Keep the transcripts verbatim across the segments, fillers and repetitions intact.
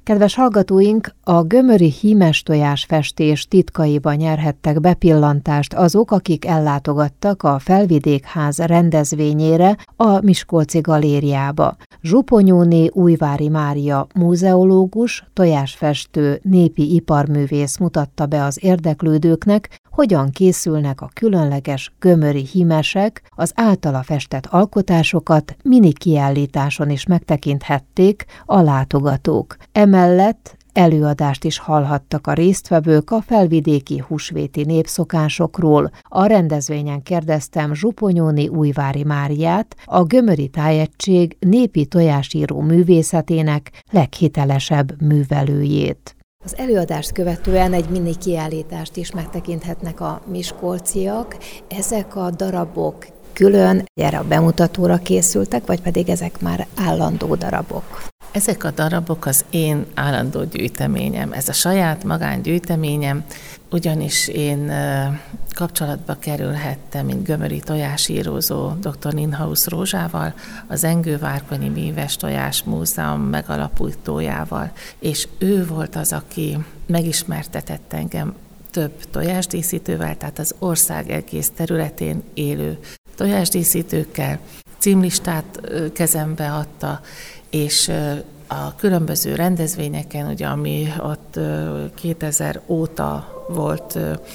Kedves hallgatóink, a gömöri hímes tojás festés titkaiba nyerhettek bepillantást azok, akik ellátogattak a Felvidékház rendezvényére a Miskolci Galériába. Zsuponyóné Újvári Mária múzeológus, tojásfestő, népi iparművész mutatta be az érdeklődőknek, hogyan készülnek a különleges gömöri hímesek, az általa festett alkotásokat mini kiállításon is megtekinthették a látogatók. Emellett előadást is hallhattak a résztvevők a felvidéki húsvéti népszokásokról. A rendezvényen kérdeztem Zsuponyóné Újvári Máriát, a Gömöri Tájegység népi tojásíró művészetének leghitelesebb művelőjét. Az előadást követően egy mini kiállítást is megtekinthetnek a miskolciak. Ezek a darabok külön erre a bemutatóra készültek, vagy pedig ezek már állandó darabok? Ezek a darabok az én állandó gyűjteményem, ez a saját magángyűjteményem, ugyanis én kapcsolatba kerülhettem, mint gömöri tojásírózó dr. Ninhaus Rózsával, az Engő-Várkonyi Míves Tojás Múzeum megalapítójával, és ő volt az, aki megismertetett engem több tojásdíszítővel, tehát az ország egész területén élő tojásdíszítőkkel, címlistát kezembe adta, és a különböző rendezvényeken, ugye, ami ott kétezer óta volt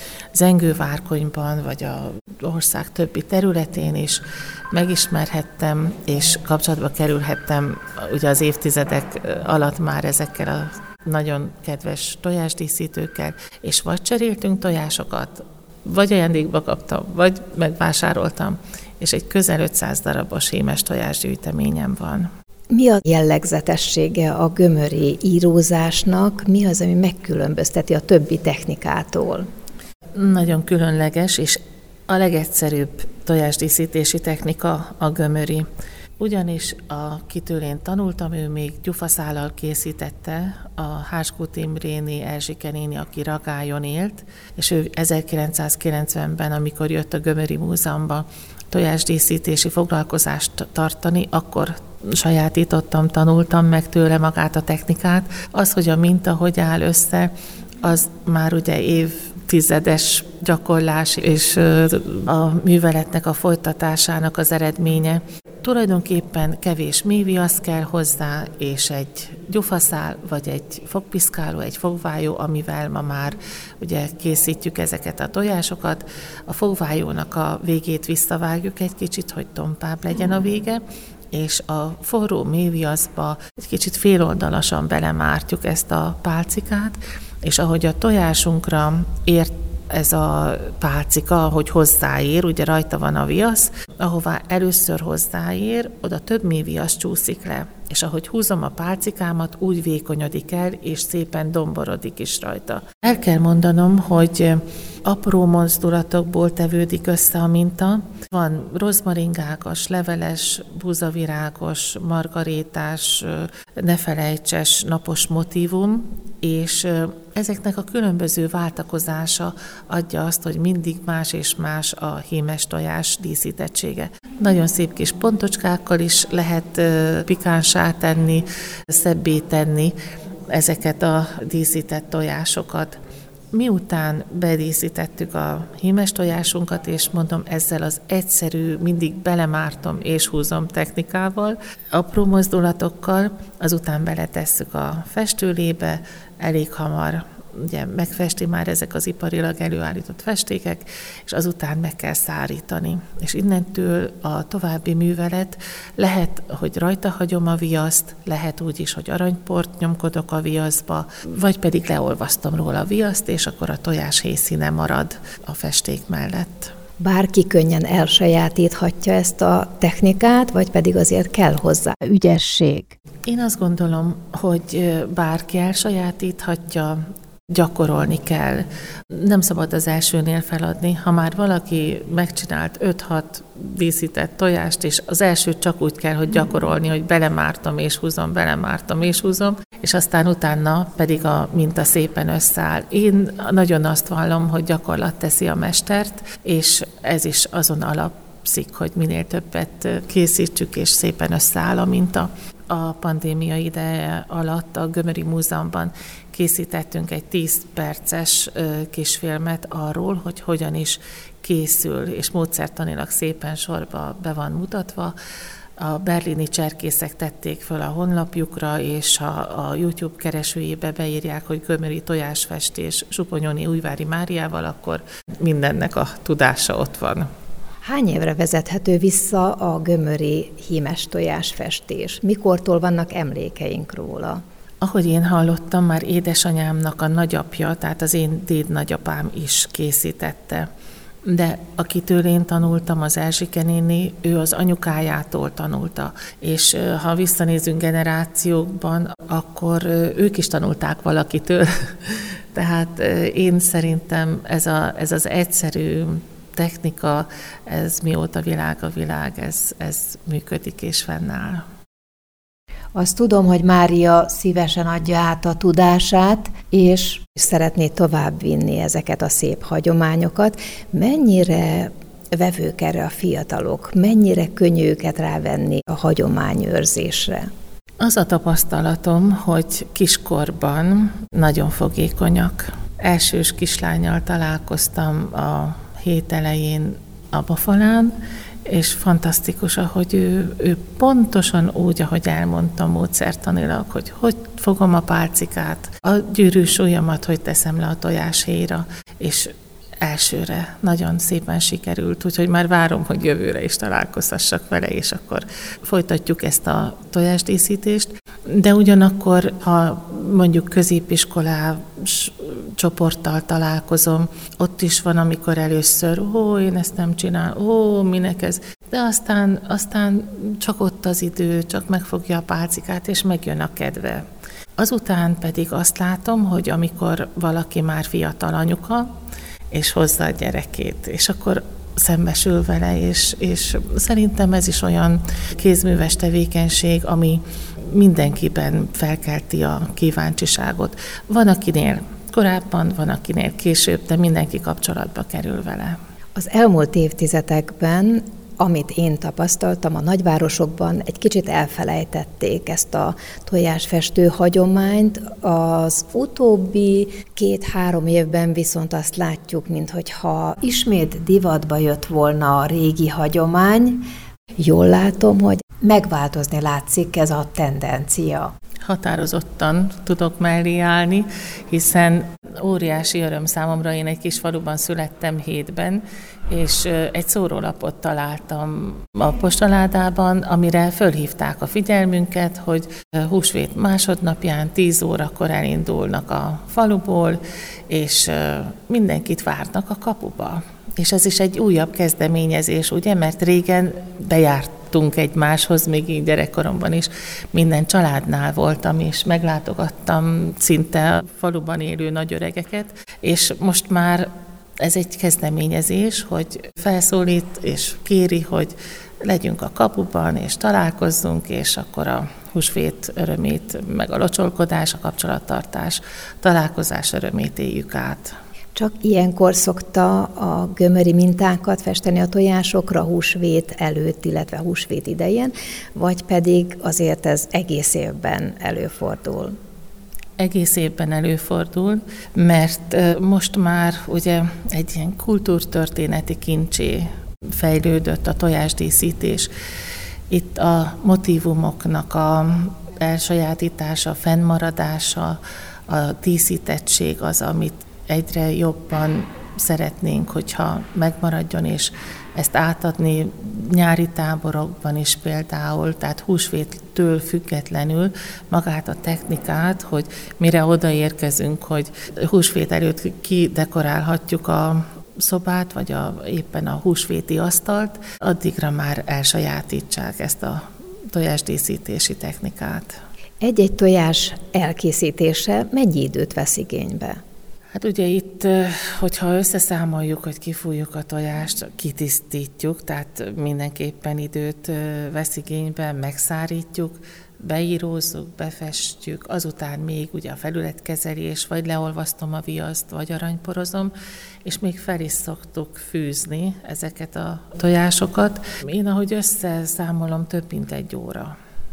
Zengő-Várkonyban, vagy az ország többi területén is, megismerhettem, és kapcsolatba kerülhettem ugye az évtizedek alatt már ezekkel a nagyon kedves tojásdíszítőkkel, és vagy cseréltünk tojásokat, vagy ajándékba kaptam, vagy megvásároltam, és egy közel ötszáz darabos hímes tojásgyűjteményem van. Mi a jellegzetessége a gömöri írózásnak? Mi az, ami megkülönbözteti a többi technikától? Nagyon különleges, és a legegyszerűbb tojásdíszítési technika a gömöri. Ugyanis akitől én tanultam, ő még gyufaszállal készítette, a Háskút Imréné, Erzsike néni, aki Ragályon élt, és ő ezerkilencszázkilencvenben, amikor jött a Gömöri Múzeumba tojásdíszítési foglalkozást tartani, akkor sajátítottam, tanultam meg tőle magát a technikát. Az, hogy a minta hogy áll össze, az már ugye évtizedes gyakorlás és a műveletnek a folytatásának az eredménye. Tulajdonképpen kevés méhviasz kell hozzá, és egy gyufaszál, vagy egy fogpiszkáló, egy fogvájó, amivel ma már ugye készítjük ezeket a tojásokat. A fogvájónak a végét visszavágjuk egy kicsit, hogy tompább legyen a vége, és a forró méhviaszba egy kicsit féloldalasan belemártjuk ezt a pálcikát, és ahogy a tojásunkra ért ez a pálcika, ahogy hozzáér, ugye rajta van a viasz, ahová először hozzáér, oda több méhviasz csúszik le, és ahogy húzom a pálcikámat, úgy vékonyodik el, és szépen domborodik is rajta. El kell mondanom, hogy apró mozdulatokból tevődik össze a minta. Van rozmaringágas, leveles, búzavirágos, margarétás, ne felejtses, napos motívum, és ezeknek a különböző váltakozása adja azt, hogy mindig más és más a hímes tojás díszítettsége. Nagyon szép kis pontocskákkal is lehet pikánsá tenni, szebbé tenni ezeket a díszített tojásokat. Miután bedíszítettük a hímes tojásunkat, és mondom, ezzel az egyszerű, mindig belemártom és húzom technikával, apró mozdulatokkal, azután beletesszük a festőlébe, elég hamar ugye megfesti már ezek az iparilag előállított festékek, és azután meg kell szárítani. És innentől a további művelet lehet, hogy rajta hagyom a viaszt, lehet úgy is, hogy aranyport nyomkodok a viaszba, vagy pedig leolvasztom róla a viaszt, és akkor a tojás héjszíne marad a festék mellett. Bárki könnyen elsajátíthatja ezt a technikát, vagy pedig azért kell hozzá ügyesség? Én azt gondolom, hogy bárki elsajátíthatja, gyakorolni kell. Nem szabad az elsőnél feladni. Ha már valaki megcsinált öt-hat díszített tojást, és az első csak úgy kell, hogy gyakorolni, hogy belemártom és húzom, belemártom és húzom, és aztán utána pedig a minta szépen összeáll. Én nagyon azt vallom, hogy gyakorlat teszi a mestert, és ez is azon alapszik, hogy minél többet készítsük, és szépen összeáll a minta. A pandémia ideje alatt a Gömöri Múzeumban készítettünk egy tíz perces kisfilmet arról, hogy hogyan is készül, és módszertanilag szépen sorba be van mutatva. A berlini cserkészek tették föl a honlapjukra, és ha a YouTube keresőjébe beírják, hogy gömöri tojásfestés Zsuponyóni Újvári Máriával, akkor mindennek a tudása ott van. Hány évre vezethető vissza a gömöri hímes tojásfestés? Mikortól vannak emlékeink róla? Ahogy én hallottam, már édesanyámnak a nagyapja, tehát az én dédnagyapám is készítette. De akitől én tanultam, az Erzsike néni, ő az anyukájától tanulta. És ha visszanézünk generációkban, akkor ők is tanulták valakitől. Tehát én szerintem ez, a, ez az egyszerű technika, ez mióta világ a világ, ez, ez működik és fennáll. Azt tudom, hogy Mária szívesen adja át a tudását, és szeretné továbbvinni ezeket a szép hagyományokat. Mennyire vevők erre a fiatalok? Mennyire könnyű őket rávenni a hagyományőrzésre? Az a tapasztalatom, hogy kiskorban nagyon fogékonyak. Elsős kislánnyal találkoztam a hét elején a Bafalán, és fantasztikus, ahogy ő, ő pontosan úgy, ahogy elmondtam módszertanilag, hogy hogy fogom a pálcikát, a gyűrűs ujjamat, hogy teszem le a tojáshéjra, és elsőre nagyon szépen sikerült, úgyhogy már várom, hogy jövőre is találkozhassak vele, és akkor folytatjuk ezt a tojásdíszítést. De ugyanakkor, ha mondjuk középiskolás csoporttal találkozom, ott is van, amikor először, ó, én ezt nem csinálom, ó, minek ez, de aztán, aztán csak ott az idő, csak megfogja a pálcikát, és megjön a kedve. Azután pedig azt látom, hogy amikor valaki már fiatal anyuka, és hozza a gyerekét, és akkor szembesül vele, és, és szerintem ez is olyan kézműves tevékenység, ami mindenkiben felkelti a kíváncsiságot. Van, akinél korábban, van, akinél később, de mindenki kapcsolatba kerül vele. Az elmúlt évtizedekben, amit én tapasztaltam, a nagyvárosokban egy kicsit elfelejtették ezt a tojásfestő hagyományt. Az utóbbi két-három évben viszont azt látjuk, minthogyha ismét divatba jött volna a régi hagyomány. Jól látom, hogy megváltozni látszik ez a tendencia. Határozottan tudok mellé állni, hiszen óriási öröm számomra, én egy kis faluban születtem hétben, és egy szórólapot találtam a postaládában, amire fölhívták a figyelmünket, hogy húsvét másodnapján tíz órakor elindulnak a faluból, és mindenkit várnak a kapuba. És ez is egy újabb kezdeményezés, ugye, mert régen bejártunk egymáshoz, még így gyerekkoromban is minden családnál voltam, és meglátogattam szinte a faluban élő nagyöregeket, és most már ez egy kezdeményezés, hogy felszólít és kéri, hogy legyünk a kapuban, és találkozzunk, és akkor a húsvét örömét, meg a locsolkodás, a kapcsolattartás, találkozás örömét éljük át. Csak ilyenkor szokta a gömöri mintákat festeni a tojásokra húsvét előtt, illetve húsvét idején, vagy pedig azért ez egész évben előfordul? Egész évben előfordul, mert most már ugye egy ilyen kultúrtörténeti kincsé fejlődött a tojásdíszítés. Itt a motívumoknak a elsajátítása, fennmaradása, a díszítettség az, amit egyre jobban szeretnénk, hogyha megmaradjon, és ezt átadni nyári táborokban is például, tehát húsvéttől függetlenül magát a technikát, hogy mire odaérkezünk, hogy húsvét előtt kidekorálhatjuk a szobát, vagy a, éppen a húsvéti asztalt, addigra már elsajátítsák ezt a tojásdíszítési technikát. Egy-egy tojás elkészítése mennyi időt vesz igénybe? Hát ugye itt, hogyha összeszámoljuk, hogy kifújjuk a tojást, kitisztítjuk, tehát mindenképpen időt vesz igénybe, megszárítjuk, beírózzuk, befestjük, azután még ugye a felületkezelés, vagy leolvasztom a viaszt, vagy aranyporozom, és még fel is szoktuk fűzni ezeket a tojásokat. Én ahogy összeszámolom, több mint egy óra.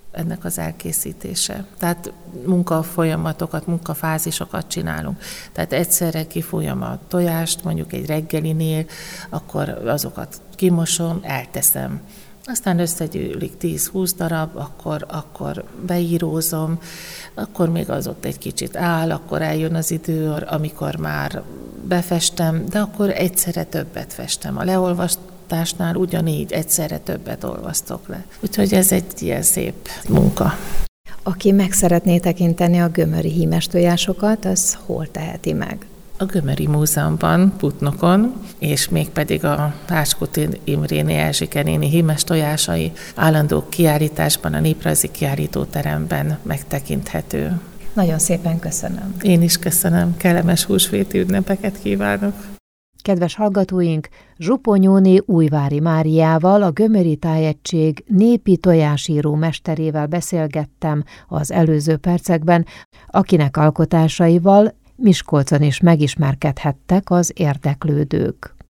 ennek az elkészítése. Tehát munkafolyamatokat, munkafázisokat csinálunk. Tehát egyszerre kifújom a tojást, mondjuk egy reggelinél, akkor azokat kimosom, elteszem. Aztán összegyűlik tíz-húsz darab, akkor, akkor beírózom, akkor még az ott egy kicsit áll, akkor eljön az idő, amikor már befestem, de akkor egyszerre többet festem. A leolvasztásnál ugyanígy egyszerre többet olvasztok le. Úgyhogy ez egy ilyen szép munka. Aki meg szeretné tekinteni a gömöri hímes tojásokat, az hol teheti meg? A Gömöri Múzeumban, Putnokon, és mégpedig a Ácskuti Imréné Erzsike néni hímes tojásai állandó kiállításban, a Néprajzi Kiállítóteremben megtekinthető. Nagyon szépen köszönöm. Én is köszönöm, kellemes húsvéti ünnepeket kívánok. Kedves hallgatóink, Zsuponyóné Újvári Máriával, a Gömöri Tájegység népi tojásíró mesterével beszélgettem az előző percekben, akinek alkotásaival Miskolcon is megismerkedhettek az érdeklődők.